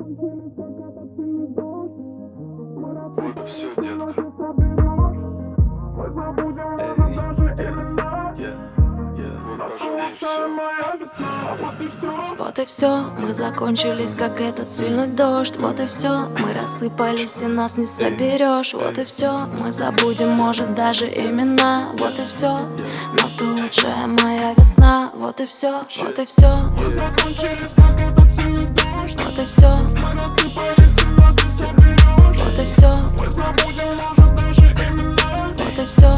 Вот и все, детка. Вот и все, мы закончились, как этот сильный дождь. Вот и все, мы рассыпались, и нас не соберешь. Вот и все, мы забудем, может, даже имена. Вот и все, но ты лучшая моя весна. Вот и все, вот и все. Мы закончились, как этот сильный дождь. Вот и все, Мы рассыпались, и нас не соберешь. вот и все, Мы забудем, может, даже имена. вот и все.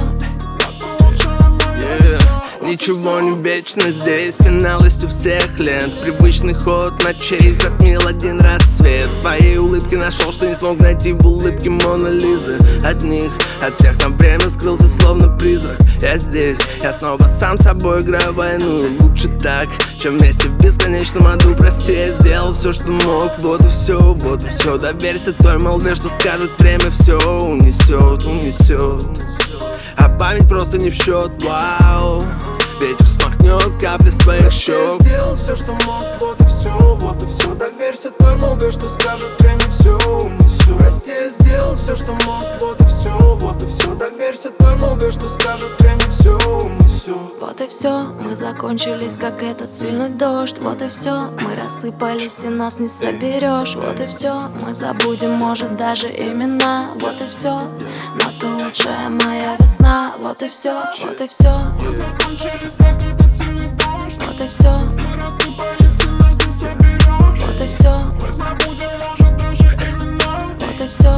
Ничего не вечно здесь, финалость у всех лент. Привычный ход ночей затмил один рассвет. В твоей улыбке нашел, что не смог найти в улыбке Мона Лизы. От них, от всех на время скрылся, словно призрак. Я здесь, я снова сам собой играю войну. И лучше так, чем вместе в бесконечном аду. Прости, я сделал все, что мог. Вот и все, вот и все. Доверься той молве, что скажет время, все унесет, унесет. А память просто не в счет, вау. Ветер смахнет капли с твоих щек. Я сделал все, что мог, вот и все, вот и все. Доверься той молве, что скажет время, все унесет. Прости, я сделал все, что мог, вот и все, вот и все. Доверься той молве, что скажет время, все унесет. Вот и все, мы закончились, как этот сильный дождь. Вот и все, мы рассыпались, и нас не соберешь. Вот и все, мы забудем, может, даже имена. Вот и все, но ты лучшая моя весна. Вот и все, вот и все. Мы закончились, как этот сильный дождь. Вот и все, Мы рассыпались, и нас не соберешь. вот и все, Мы забудем, может, даже имена. вот и все.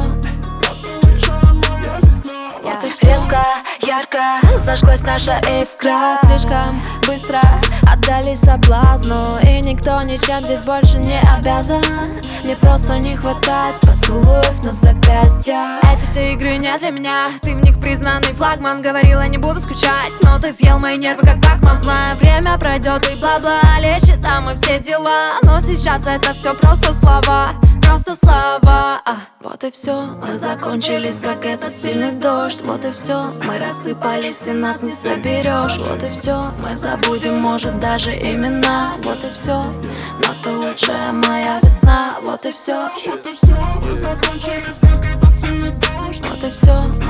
Вот и все. Резко, ярко зажглась наша искра. Слишком быстро отдались соблазну, и никто ничем здесь больше не обязан. Мне просто не хватает поцелуев на запястья. Эти все игры не для меня, ты в них признанный флагман. Говорила, не буду скучать, но ты съел мои нервы как Пакман. Знаю, время пройдет и бла-бла, лечит там и все дела. Но сейчас это все просто слова, просто слова. Вот и все, мы закончились, как этот сильный дождь. Вот и все, мы рассыпались, и нас не соберешь. Вот и все, мы забудем, может, даже имена. Вот и все, но ты лучшая моя весна. Вот и все, Вот и все, мы закончились, как этот сильный дождь. вот и все.